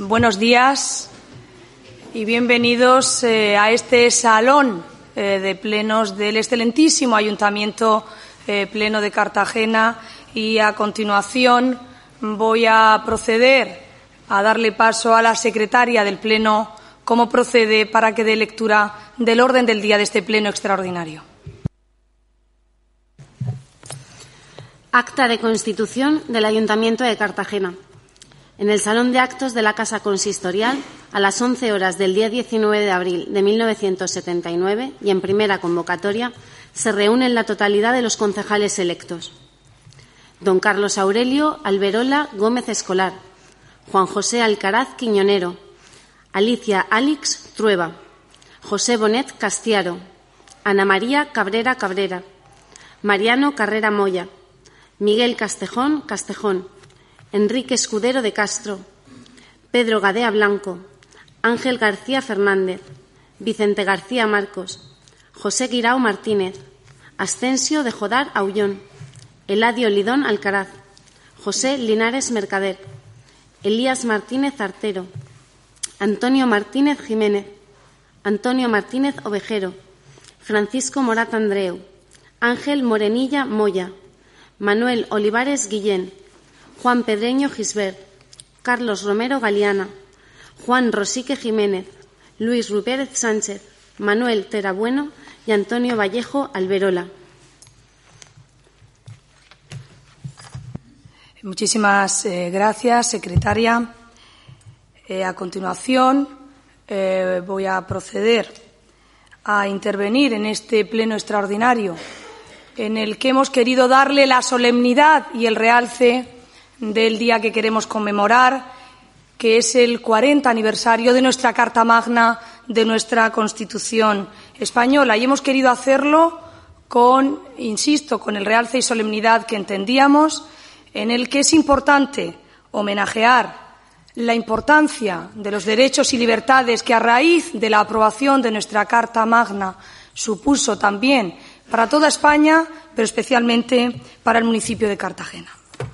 Buenos días y bienvenidos a este salón de plenos del excelentísimo Ayuntamiento Pleno de Cartagena, y a continuación voy a proceder a darle paso a la secretaria del Pleno como procede para que dé lectura del orden del día de este Pleno extraordinario. Acta de constitución del Ayuntamiento de Cartagena. En el Salón de Actos de la Casa Consistorial, a las 11 horas del día 19 de abril de 1979 y en primera convocatoria, se reúnen la totalidad de los concejales electos. Don Carlos Aurelio Alberola Gómez Escolar, Juan José Alcaraz Quiñonero, Alicia Alix Trueba, José Bonet Castiaro, Ana María Cabrera Cabrera, Mariano Carrera Moya, Miguel Castejón Castejón, Enrique Escudero de Castro, Pedro Gadea Blanco, Ángel García Fernández, Vicente García Marcos, José Guirao Martínez, Ascensio de Jodar Aullón, Eladio Lidón Alcaraz, José Linares Mercader, Elías Martínez Artero, Antonio Martínez Jiménez, Antonio Martínez Ovejero, Francisco Morat Andreu, Ángel Morenilla Moya, Manuel Olivares Guillén, Juan Pedreño Gisbert, Carlos Romero Galiana, Juan Rosique Jiménez, Luis Rupérez Sánchez, Manuel Terabueno y Antonio Vallejo Alberola. Muchísimas gracias, secretaria. A continuación, voy a proceder a intervenir en este pleno extraordinario en el que hemos querido darle la solemnidad y el realce del día que queremos conmemorar, que es el 40 aniversario de nuestra Carta Magna, de nuestra Constitución española. Y hemos querido hacerlo con el realce y solemnidad que entendíamos, en el que es importante homenajear la importancia de los derechos y libertades que, a raíz de la aprobación de nuestra Carta Magna, supuso también para toda España, pero especialmente para el municipio de Cartagena.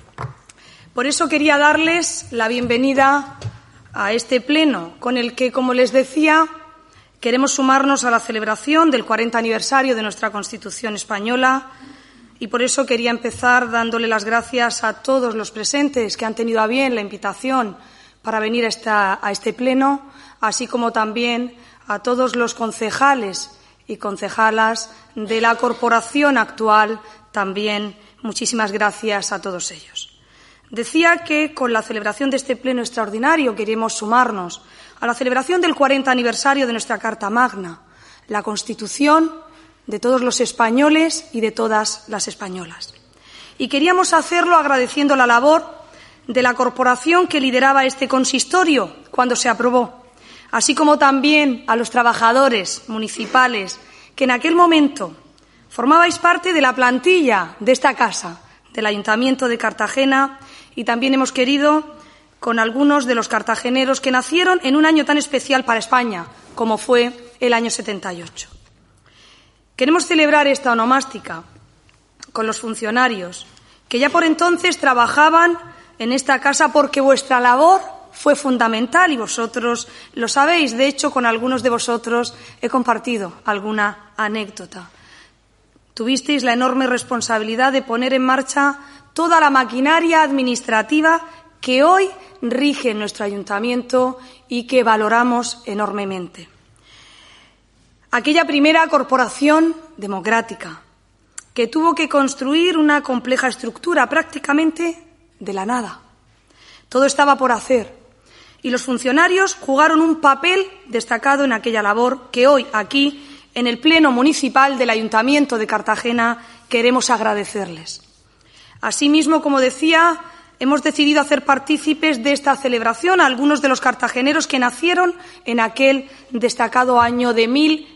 Por eso quería darles la bienvenida a este pleno, con el que, como les decía, queremos sumarnos a la celebración del 40 aniversario de nuestra Constitución española, y por eso quería empezar dándole las gracias a todos los presentes que han tenido a bien la invitación para venir a este pleno, así como también a todos los concejales y concejalas de la corporación actual. También muchísimas gracias a todos ellos. Decía que con la celebración de este pleno extraordinario queremos sumarnos a la celebración del 40 aniversario de nuestra Carta Magna, la Constitución de todos los españoles y de todas las españolas. Y queríamos hacerlo agradeciendo la labor de la corporación que lideraba este consistorio cuando se aprobó, así como también a los trabajadores municipales que en aquel momento formabais parte de la plantilla de esta casa, del Ayuntamiento de Cartagena, y también hemos querido con algunos de los cartageneros que nacieron en un año tan especial para España, como fue el año 78. Queremos celebrar esta onomástica con los funcionarios que ya por entonces trabajaban en esta casa, porque vuestra labor fue fundamental y vosotros lo sabéis. De hecho, con algunos de vosotros he compartido alguna anécdota. Tuvisteis la enorme responsabilidad de poner en marcha toda la maquinaria administrativa que hoy rige nuestro ayuntamiento y que valoramos enormemente. Aquella primera corporación democrática que tuvo que construir una compleja estructura prácticamente de la nada. Todo estaba por hacer y los funcionarios jugaron un papel destacado en aquella labor que hoy aquí, en el Pleno Municipal del Ayuntamiento de Cartagena, queremos agradecerles. Asimismo, como decía, hemos decidido hacer partícipes de esta celebración a algunos de los cartageneros que nacieron en aquel destacado año de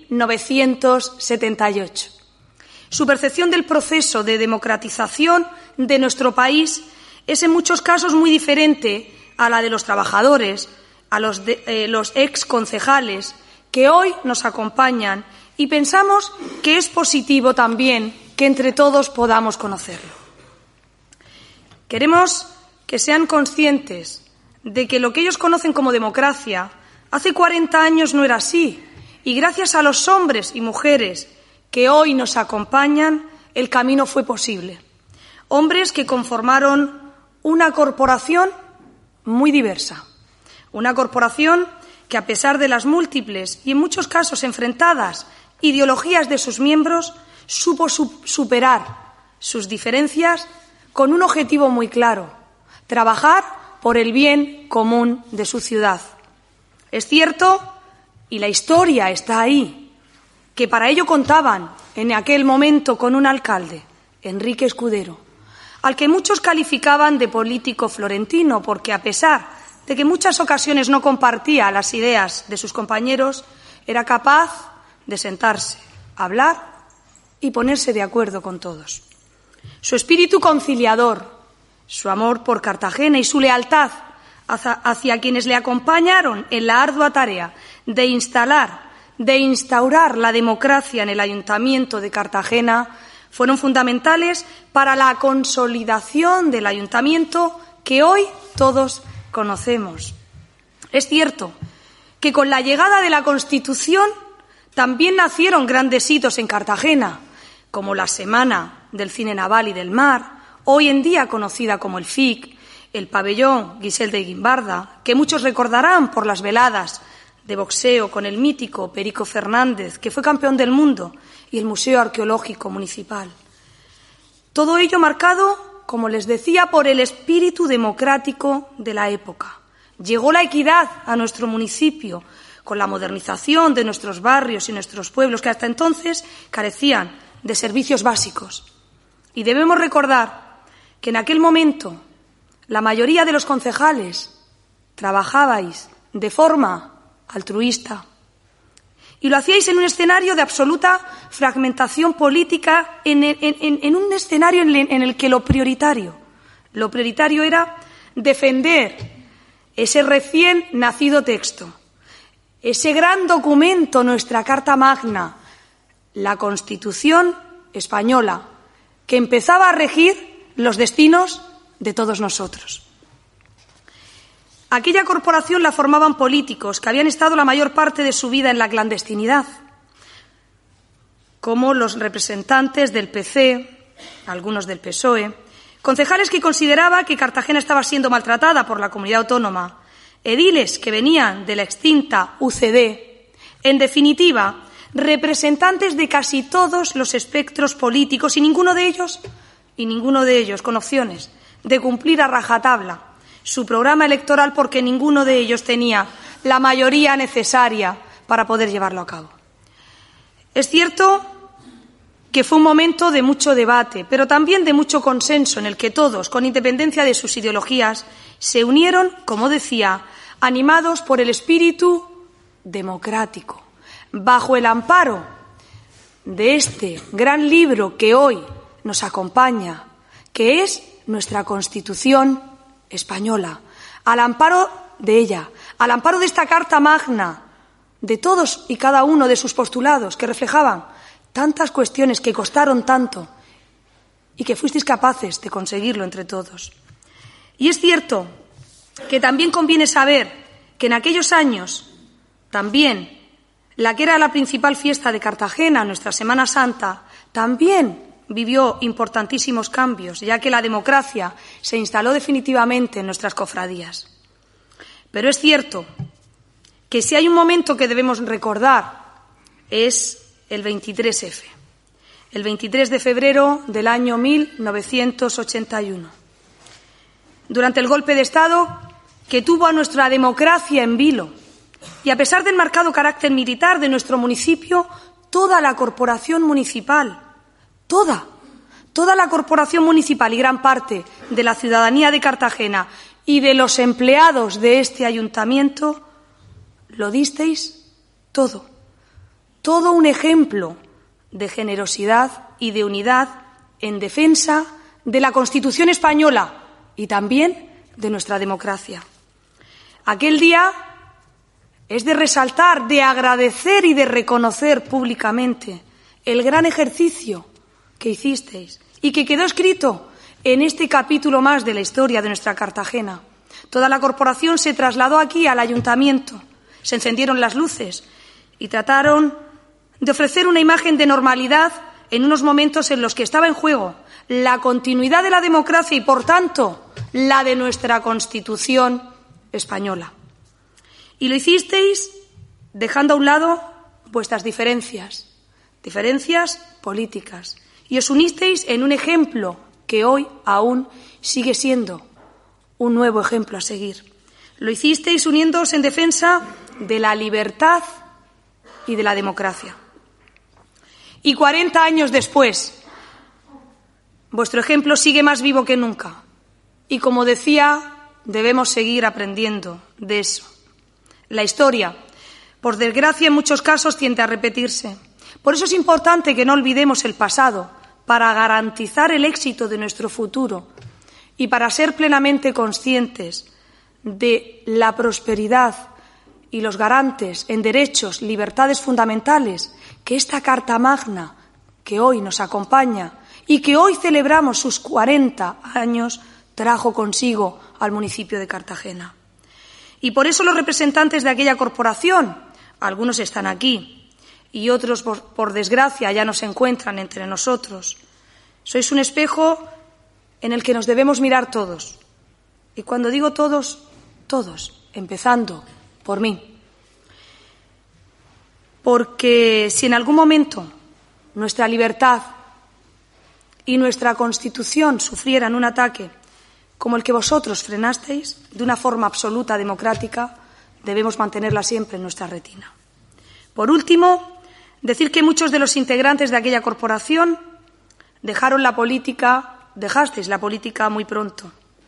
1978. Su percepción del proceso de democratización de nuestro país es en muchos casos muy diferente a la de los trabajadores, a los exconcejales que hoy nos acompañan, y pensamos que es positivo también que entre todos podamos conocerlo. Queremos que sean conscientes de que lo que ellos conocen como democracia hace 40 años no era así, y gracias a los hombres y mujeres que hoy nos acompañan, el camino fue posible. Hombres que conformaron una corporación muy diversa, una corporación que, a pesar de las múltiples y en muchos casos enfrentadas ideologías de sus miembros, supo superar sus diferencias con un objetivo muy claro: trabajar por el bien común de su ciudad. Es cierto, y la historia está ahí, que para ello contaban en aquel momento con un alcalde, Enrique Escudero, al que muchos calificaban de político florentino, porque a pesar de que en muchas ocasiones no compartía las ideas de sus compañeros, era capaz de sentarse, hablar y ponerse de acuerdo con todos. Su espíritu conciliador, su amor por Cartagena y su lealtad hacia quienes le acompañaron en la ardua tarea de instaurar la democracia en el Ayuntamiento de Cartagena fueron fundamentales para la consolidación del Ayuntamiento que hoy todos conocemos. Es cierto que con la llegada de la Constitución también nacieron grandes hitos en Cartagena, como la Semana del Cine Naval y del Mar, hoy en día conocida como el FIC, el pabellón Guisel de Guimbarda, que muchos recordarán por las veladas de boxeo con el mítico Perico Fernández, que fue campeón del mundo, y el Museo Arqueológico Municipal. Todo ello marcado, como les decía, por el espíritu democrático de la época. Llegó la equidad a nuestro municipio con la modernización de nuestros barrios y nuestros pueblos, que hasta entonces carecían de servicios básicos. Y debemos recordar que en aquel momento la mayoría de los concejales trabajabais de forma altruista y lo hacíais en un escenario de absoluta fragmentación política, en un escenario en el que lo prioritario era defender ese recién nacido texto, ese gran documento, nuestra Carta Magna, la Constitución española, que empezaba a regir los destinos de todos nosotros. Aquella corporación la formaban políticos que habían estado la mayor parte de su vida en la clandestinidad, como los representantes del PC, algunos del PSOE, concejales que consideraban que Cartagena estaba siendo maltratada por la comunidad autónoma, ediles que venían de la extinta UCD, en definitiva, representantes de casi todos los espectros políticos y ninguno de ellos con opciones de cumplir a rajatabla su programa electoral, porque ninguno de ellos tenía la mayoría necesaria para poder llevarlo a cabo. Es cierto que fue un momento de mucho debate, pero también de mucho consenso, en el que todos, con independencia de sus ideologías, se unieron, como decía, animados por el espíritu democrático, bajo el amparo de este gran libro que hoy nos acompaña, que es nuestra Constitución española, al amparo de ella, al amparo de esta Carta Magna, de todos y cada uno de sus postulados que reflejaban tantas cuestiones que costaron tanto y que fuisteis capaces de conseguirlo entre todos. Y es cierto que también conviene saber que en aquellos años también la que era la principal fiesta de Cartagena, nuestra Semana Santa, también vivió importantísimos cambios, ya que la democracia se instaló definitivamente en nuestras cofradías. Pero es cierto que si hay un momento que debemos recordar es el 23F, el 23 de febrero del año 1981. Durante el golpe de Estado que tuvo a nuestra democracia en vilo, y a pesar del marcado carácter militar de nuestro municipio, toda la corporación municipal, toda la corporación municipal y gran parte de la ciudadanía de Cartagena y de los empleados de este ayuntamiento, lo disteis todo un ejemplo de generosidad y de unidad en defensa de la Constitución española y también de nuestra democracia. Aquel día es de resaltar, de agradecer y de reconocer públicamente el gran ejercicio que hicisteis y que quedó escrito en este capítulo más de la historia de nuestra Cartagena, Toda la corporación se trasladó aquí al ayuntamiento, se encendieron las luces y trataron de ofrecer una imagen de normalidad en unos momentos en los que estaba en juego la continuidad de la democracia y, por tanto, la de nuestra Constitución española. Y lo hicisteis dejando a un lado vuestras diferencias políticas, y os unisteis en un ejemplo que hoy aún sigue siendo un nuevo ejemplo a seguir. Lo hicisteis uniéndoos en defensa de la libertad y de la democracia. Y 40 años después, vuestro ejemplo sigue más vivo que nunca. Y como decía, debemos seguir aprendiendo de eso. La historia, por desgracia, en muchos casos tiende a repetirse. Por eso es importante que no olvidemos el pasado para garantizar el éxito de nuestro futuro y para ser plenamente conscientes de la prosperidad y los garantes en derechos, libertades fundamentales que esta Carta Magna, que hoy nos acompaña y que hoy celebramos sus 40 años, trajo consigo al municipio de Cartagena. Y por eso los representantes de aquella corporación, algunos están aquí y otros, por desgracia, ya no se encuentran entre nosotros. Sois un espejo en el que nos debemos mirar todos. Y cuando digo todos, todos, empezando por mí. Porque si en algún momento nuestra libertad y nuestra Constitución sufrieran un ataque como el que vosotros frenasteis, de una forma absoluta democrática, debemos mantenerla siempre en nuestra retina. Por último, decir que muchos de los integrantes de aquella corporación dejasteis la política muy pronto.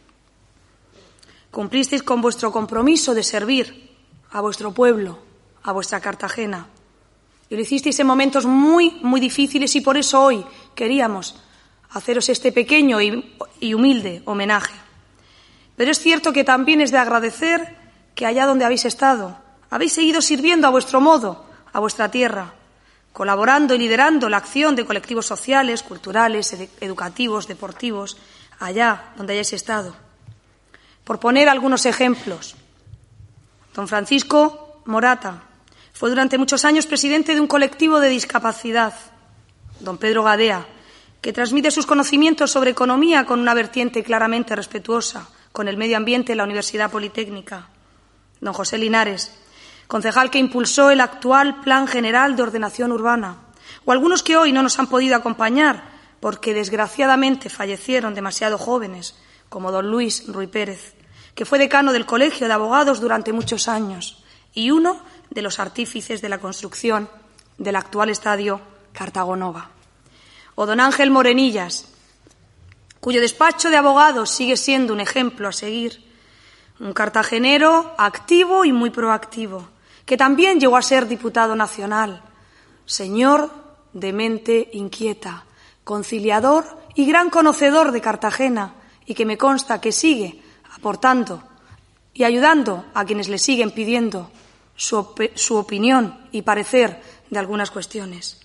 Cumplisteis con vuestro compromiso de servir a vuestro pueblo, a vuestra Cartagena. Y lo hicisteis en momentos muy, muy difíciles y por eso hoy queríamos haceros este pequeño y humilde homenaje. Pero es cierto que también es de agradecer que allá donde habéis estado, habéis seguido sirviendo a vuestro modo, a vuestra tierra, colaborando y liderando la acción de colectivos sociales, culturales, educativos, deportivos, allá donde hayáis estado. Por poner algunos ejemplos, don Francisco Morata fue durante muchos años presidente de un colectivo de discapacidad. Don Pedro Gadea, que transmite sus conocimientos sobre economía con una vertiente claramente respetuosa con el medio ambiente en la Universidad Politécnica. Don José Linares, concejal que impulsó el actual Plan General de Ordenación Urbana. O algunos que hoy no nos han podido acompañar porque desgraciadamente fallecieron demasiado jóvenes, como don Luis Ruy Pérez, que fue decano del Colegio de Abogados durante muchos años y uno de los artífices de la construcción del actual estadio Cartagonova. O don Ángel Morenillas, cuyo despacho de abogados sigue siendo un ejemplo a seguir, un cartagenero activo y muy proactivo, que también llegó a ser diputado nacional, señor de mente inquieta, conciliador y gran conocedor de Cartagena, y que me consta que sigue aportando y ayudando a quienes le siguen pidiendo su opinión y parecer de algunas cuestiones.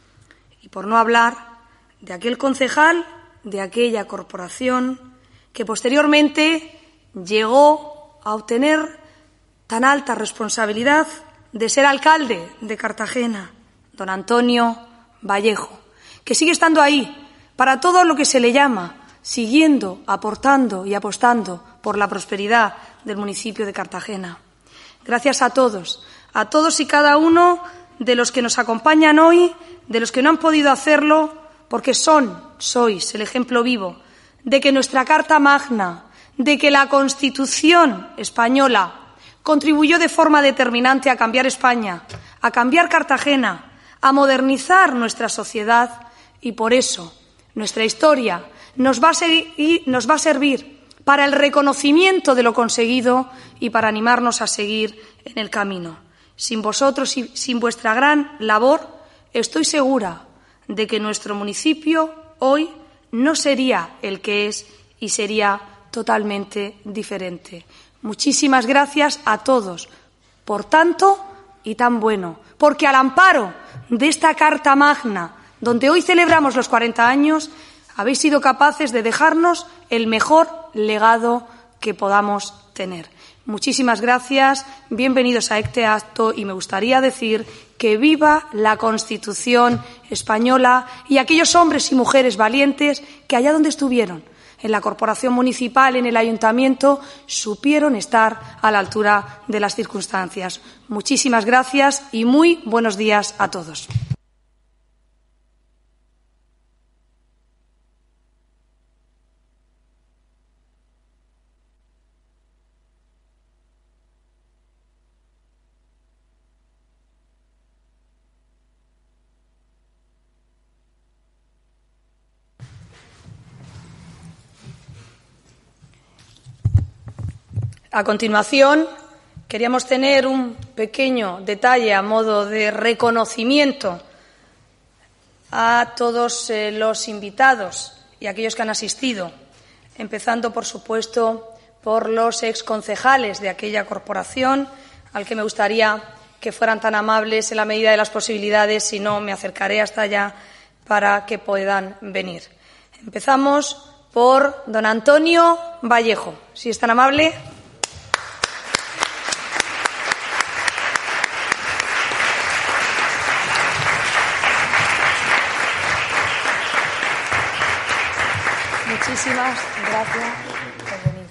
Y por no hablar de aquel concejal de aquella corporación que posteriormente llegó a obtener tan alta responsabilidad de ser alcalde de Cartagena, don Antonio Vallejo, que sigue estando ahí para todo lo que se le llama, siguiendo, aportando y apostando por la prosperidad del municipio de Cartagena. Gracias a todos y cada uno de los que nos acompañan hoy, de los que no han podido hacerlo, porque sois el ejemplo vivo de que nuestra Carta Magna, de que la Constitución española contribuyó de forma determinante a cambiar España, a cambiar Cartagena, a modernizar nuestra sociedad, y por eso nuestra historia nos va a servir para el reconocimiento de lo conseguido y para animarnos a seguir en el camino. Sin vosotros y sin vuestra gran labor, estoy segura de que nuestro municipio hoy no sería el que es y sería totalmente diferente. Muchísimas gracias a todos por tanto y tan bueno, porque al amparo de esta Carta Magna, donde hoy celebramos los 40 años, habéis sido capaces de dejarnos el mejor legado que podamos tener. Muchísimas gracias, bienvenidos a este acto y me gustaría decir que viva la Constitución española y aquellos hombres y mujeres valientes que allá donde estuvieron, en la corporación municipal, en el ayuntamiento, supieron estar a la altura de las circunstancias. Muchísimas gracias y muy buenos días a todos. A continuación, queríamos tener un pequeño detalle a modo de reconocimiento a todos los invitados y aquellos que han asistido, empezando, por supuesto, por los exconcejales de aquella corporación, al que me gustaría que fueran tan amables en la medida de las posibilidades, si no me acercaré hasta allá para que puedan venir. Empezamos por don Antonio Vallejo, si es tan amable. Muchísimas gracias por venir.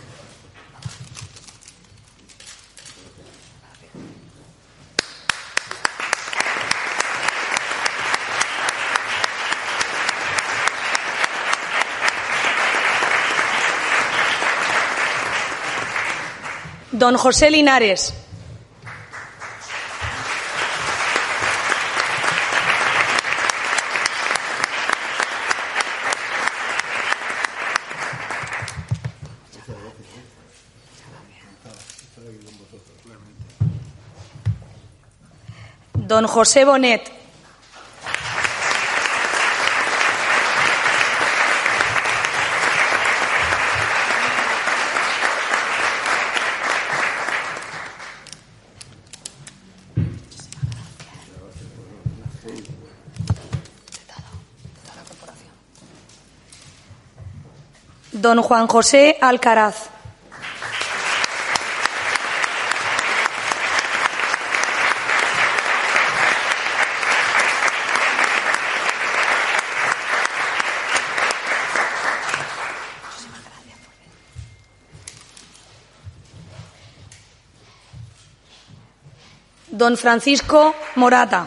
Don José Linares. Don José Bonet. Don Juan José Alcaraz. Don Francisco Morata.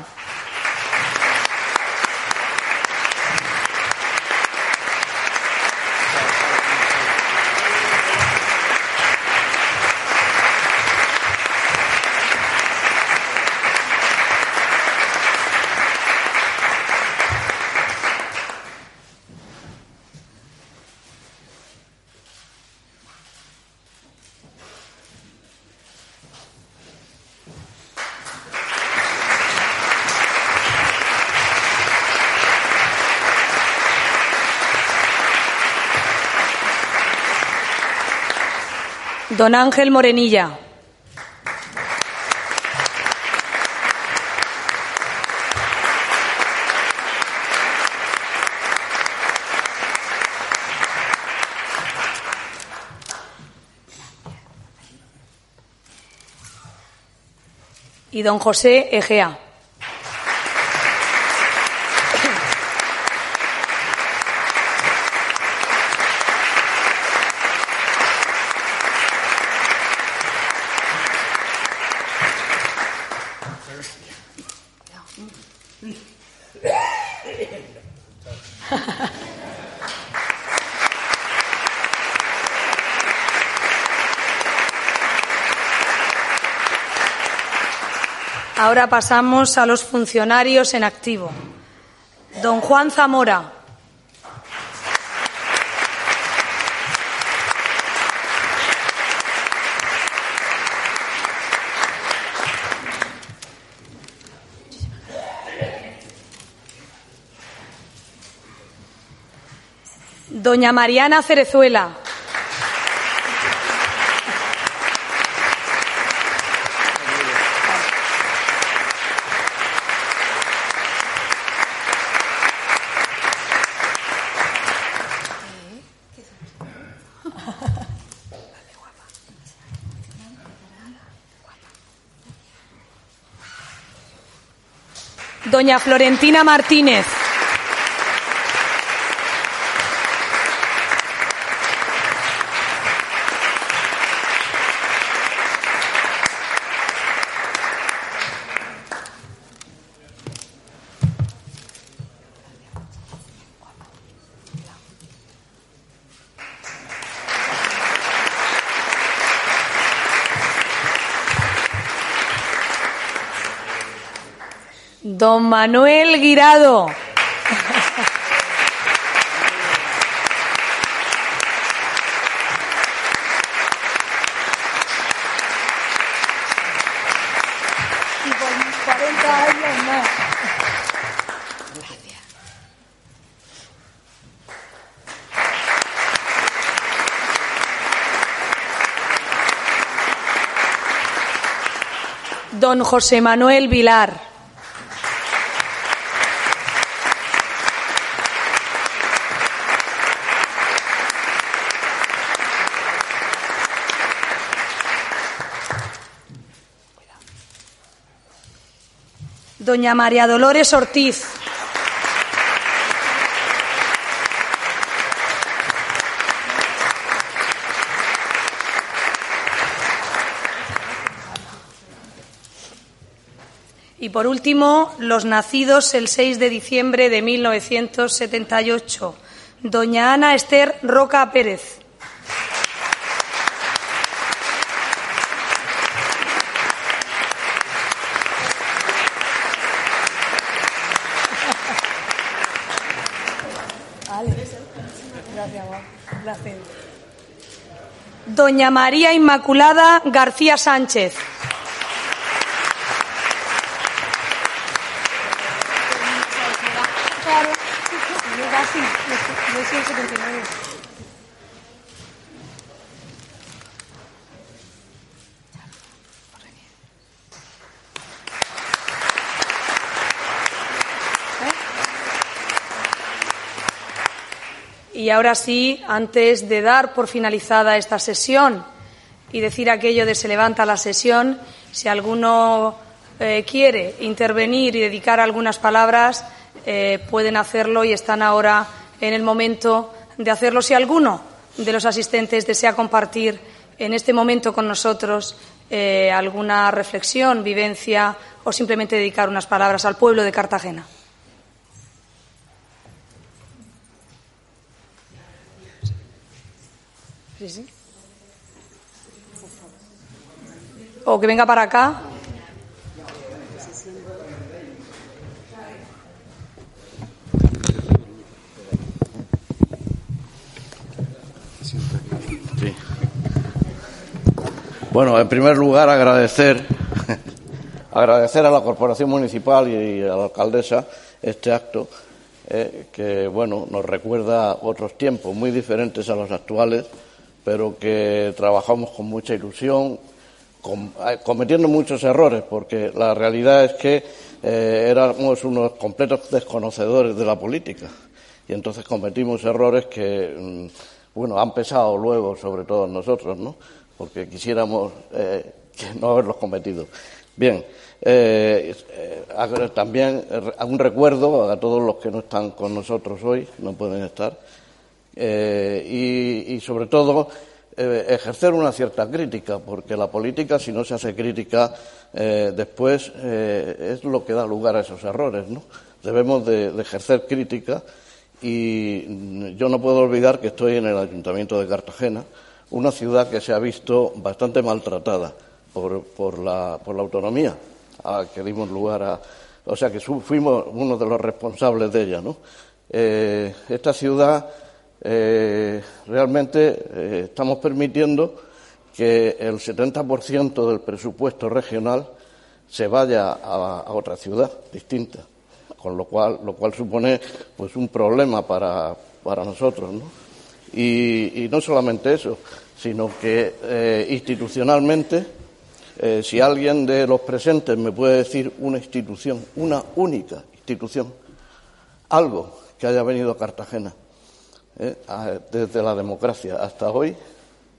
Don Ángel Morenilla. Y don José Egea. Ahora pasamos a los funcionarios en activo. Don Juan Zamora. Doña Mariana Cerezuela. Doña Florentina Martínez. Don Manuel Guirado. Y por 40 años más. Gracias. Don José Manuel Vilar. Doña María Dolores Ortiz. Y por último, los nacidos el 6 de diciembre de 1978. Doña Ana Esther Roca Pérez. Gracias. Doña María Inmaculada García Sánchez. Y ahora sí, antes de dar por finalizada esta sesión y decir aquello de se levanta la sesión, si alguno quiere intervenir y dedicar algunas palabras, pueden hacerlo y están ahora en el momento de hacerlo. Si alguno de los asistentes desea compartir en este momento con nosotros alguna reflexión, vivencia o simplemente dedicar unas palabras al pueblo de Cartagena. Sí. O que venga para acá. Sí. Bueno, en primer lugar agradecer a la Corporación Municipal y a la alcaldesa este acto que bueno nos recuerda otros tiempos muy diferentes a los actuales, pero que trabajamos con mucha ilusión, cometiendo muchos errores, porque la realidad es que éramos unos completos desconocedores de la política y entonces cometimos errores que, bueno, han pesado luego sobre todos nosotros, ¿no? Porque quisiéramos que no haberlos cometido. Bien, también un recuerdo a todos los que no están con nosotros hoy, no pueden estar, y sobre todo ejercer una cierta crítica, porque la política, si no se hace crítica, después es lo que da lugar a esos errores, ¿no? Debemos de ejercer crítica y yo no puedo olvidar que estoy en el Ayuntamiento de Cartagena, una ciudad que se ha visto bastante maltratada por la autonomía a que dimos lugar a, o sea que fuimos uno de los responsables de ella, ¿no? Esta ciudad realmente estamos permitiendo que el 70% del presupuesto regional se vaya a otra ciudad distinta, con lo cual supone pues un problema para nosotros, ¿no? Y no solamente eso, sino que institucionalmente, si alguien de los presentes me puede decir una institución, una única institución, algo que haya venido a Cartagena desde la democracia hasta hoy,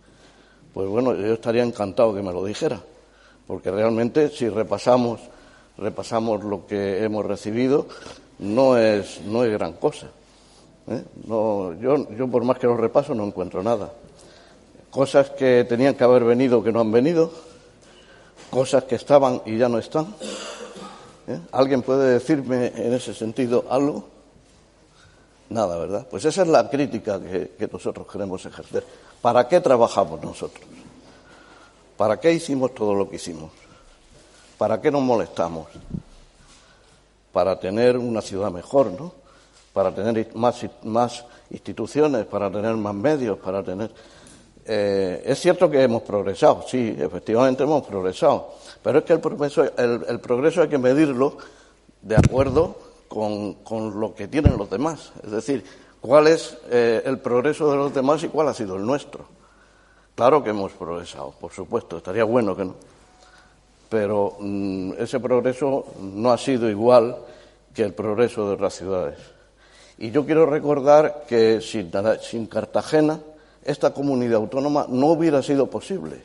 pues bueno, yo estaría encantado que me lo dijera, porque realmente si repasamos repasamos lo que hemos recibido, no es gran cosa. No, yo por más que lo repaso no encuentro nada. Cosas que tenían que haber venido que no han venido, cosas que estaban y ya no están. ¿Alguien puede decirme en ese sentido algo? Nada, ¿verdad? Pues esa es la crítica que nosotros queremos ejercer. ¿Para qué trabajamos nosotros? ¿Para qué hicimos todo lo que hicimos? ¿Para qué nos molestamos? Para tener una ciudad mejor, ¿no? Para tener más instituciones, para tener más medios, para tener... es cierto que hemos progresado, sí, efectivamente hemos progresado, pero es que el progreso hay que medirlo de acuerdo con lo que tienen los demás. Es decir, cuál es el progreso de los demás y cuál ha sido el nuestro. Claro que hemos progresado, por supuesto, estaría bueno que no. Pero ese progreso no ha sido igual que el progreso de otras ciudades. Y yo quiero recordar que sin Cartagena esta comunidad autónoma no hubiera sido posible.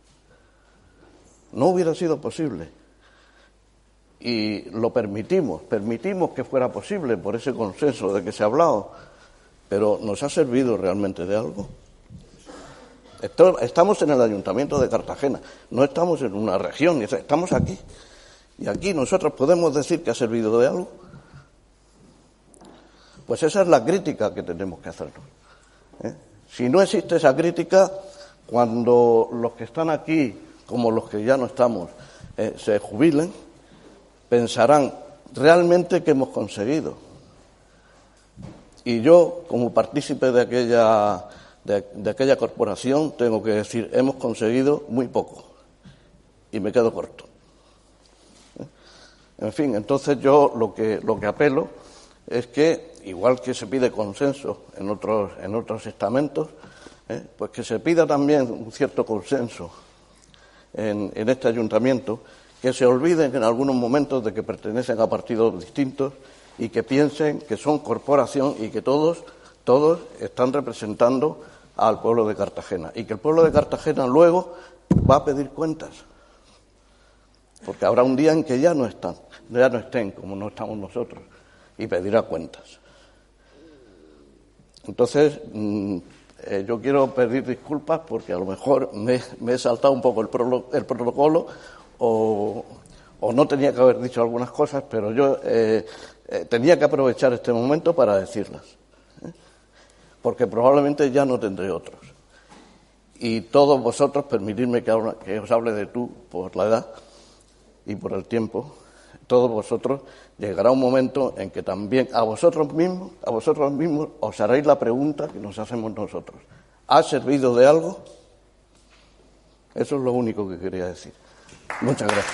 No hubiera sido posible. Y lo permitimos que fuera posible por ese consenso de que se ha hablado. Pero ¿nos ha servido realmente de algo? Estamos en el Ayuntamiento de Cartagena, no estamos en una región, estamos aquí. Y aquí nosotros podemos decir que ha servido de algo. Pues esa es la crítica que tenemos que hacernos. Si no existe esa crítica, cuando los que están aquí, como los que ya no estamos, se jubilen, pensarán realmente que hemos conseguido. Y yo, como partícipe de aquella corporación, tengo que decir, hemos conseguido muy poco. Y me quedo corto. En fin, entonces yo lo que apelo es que, igual que se pide consenso en otros estamentos, pues que se pida también un cierto consenso en este ayuntamiento, que se olviden en algunos momentos de que pertenecen a partidos distintos y que piensen que son corporación y que todos están representando al pueblo de Cartagena y que el pueblo de Cartagena luego va a pedir cuentas, porque habrá un día en que ya no estén como no estamos nosotros, y pedirá cuentas. Entonces, yo quiero pedir disculpas porque a lo mejor me he saltado un poco el protocolo o no tenía que haber dicho algunas cosas, pero yo tenía que aprovechar este momento para decirlas, porque probablemente ya no tendré otros. Y todos vosotros, permitidme que os hable de tú por la edad y por el tiempo, todos vosotros llegará un momento en que también a vosotros mismos os haréis la pregunta que nos hacemos nosotros. ¿Ha servido de algo? Eso es lo único que quería decir. Muchas gracias.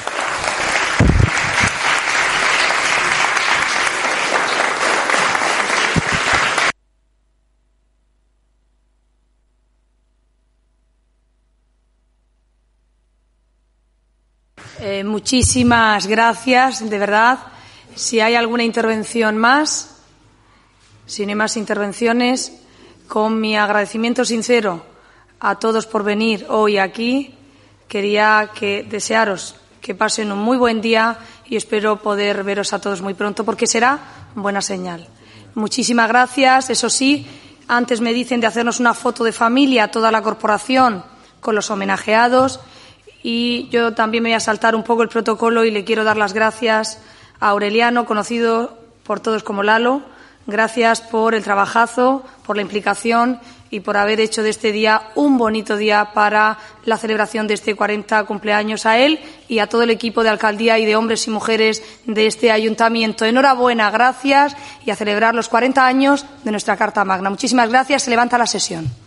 Muchísimas gracias, de verdad. Si hay alguna intervención más, si no hay más intervenciones, con mi agradecimiento sincero a todos por venir hoy aquí, quería desearos que pasen un muy buen día y espero poder veros a todos muy pronto porque será buena señal. Muchísimas gracias. Eso sí, antes me dicen de hacernos una foto de familia, toda la corporación, con los homenajeados. Y yo también me voy a saltar un poco el protocolo y le quiero dar las gracias a Aureliano, conocido por todos como Lalo. Gracias por el trabajazo, por la implicación y por haber hecho de este día un bonito día para la celebración de este 40 cumpleaños a él y a todo el equipo de alcaldía y de hombres y mujeres de este ayuntamiento. Enhorabuena, gracias y a celebrar los 40 años de nuestra Carta Magna. Muchísimas gracias. Se levanta la sesión.